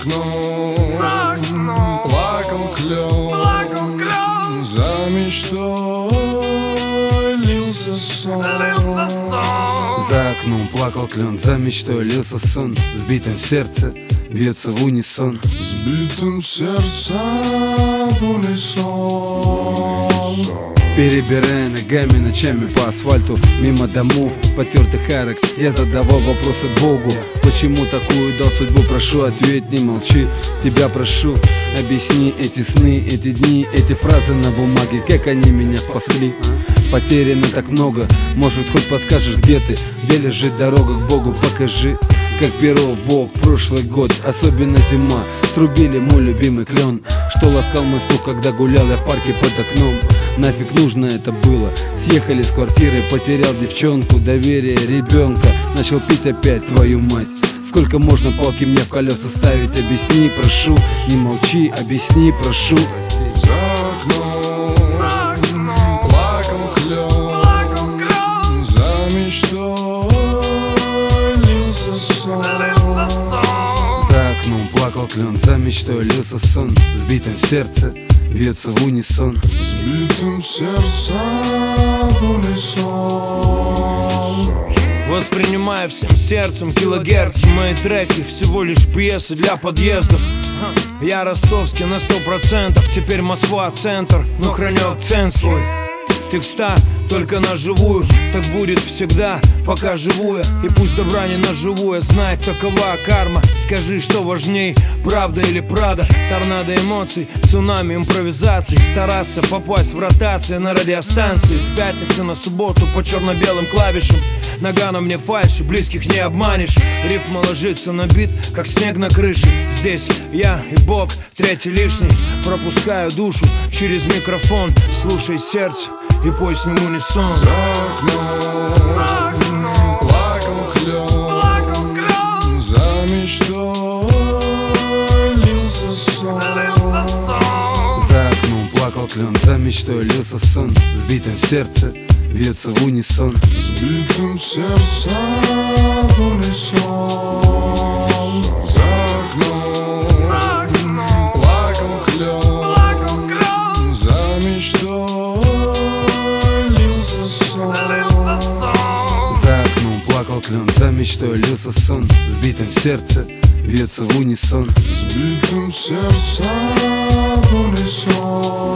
окном плакал клен, за мечтой лился сон. За окном плакал клен, за мечтой лился сон. В сбитом сердце бьется в унисон. С битым сердцем в унисон. Перебирая ногами ночами по асфальту, мимо домов, потертых арок, я задавал вопросы Богу. Почему такую дал судьбу? Прошу, ответь, не молчи. Тебя прошу, объясни эти сны, эти дни, эти фразы на бумаге, как они меня спасли. Потеряно так много, может, хоть подскажешь, где ты, где лежит дорога к Богу, покажи. Как перо в бок прошлый год, особенно зима, срубили мой любимый клен, что ласкал мой слух, когда гулял я в парке под окном. Нафиг нужно это было? Съехали с квартиры, потерял девчонку, доверие ребенка, начал пить опять, твою мать. Сколько можно палки мне в колеса ставить? Объясни, прошу, не молчи, объясни, прошу. За окном плакал клен, за мечтой лился сон. За окном плакал клен, за мечтой лился сон. В сбитом сердце бьется в унисон. С битым сердцем в унисон. Воспринимаю всем сердцем килогерц. Мои треки всего лишь пьесы для подъездов. Я ростовский на 100%, теперь Москва центр, но храню акцент свой. Текста только на живую, так будет всегда, пока живу я. И пусть добра не наживу я, знает, такова карма. Скажи, что важней, правда или правда? Торнадо эмоций, цунами импровизаций. Стараться попасть в ротацию на радиостанции. С пятницы на субботу по черно-белым клавишам. Нога на мне фальши, близких не обманешь. Рифма ложится на бит, как снег на крыше. Здесь я и Бог, третий лишний. Пропускаю душу через микрофон. Слушай сердце и пой с ним унисон. За окном плакал клен, за мечтой лился сон. За окном плакал клен, за мечтой лился сон. В сбитом сердце бьется в унисон. С битым сердцем в унисон. За окном плакал клен, за мечтой лился сон. За окном плакал клен, за мечтой лился сон. В сбитом сердце бьется в унисон. С битым сердцем в унисон.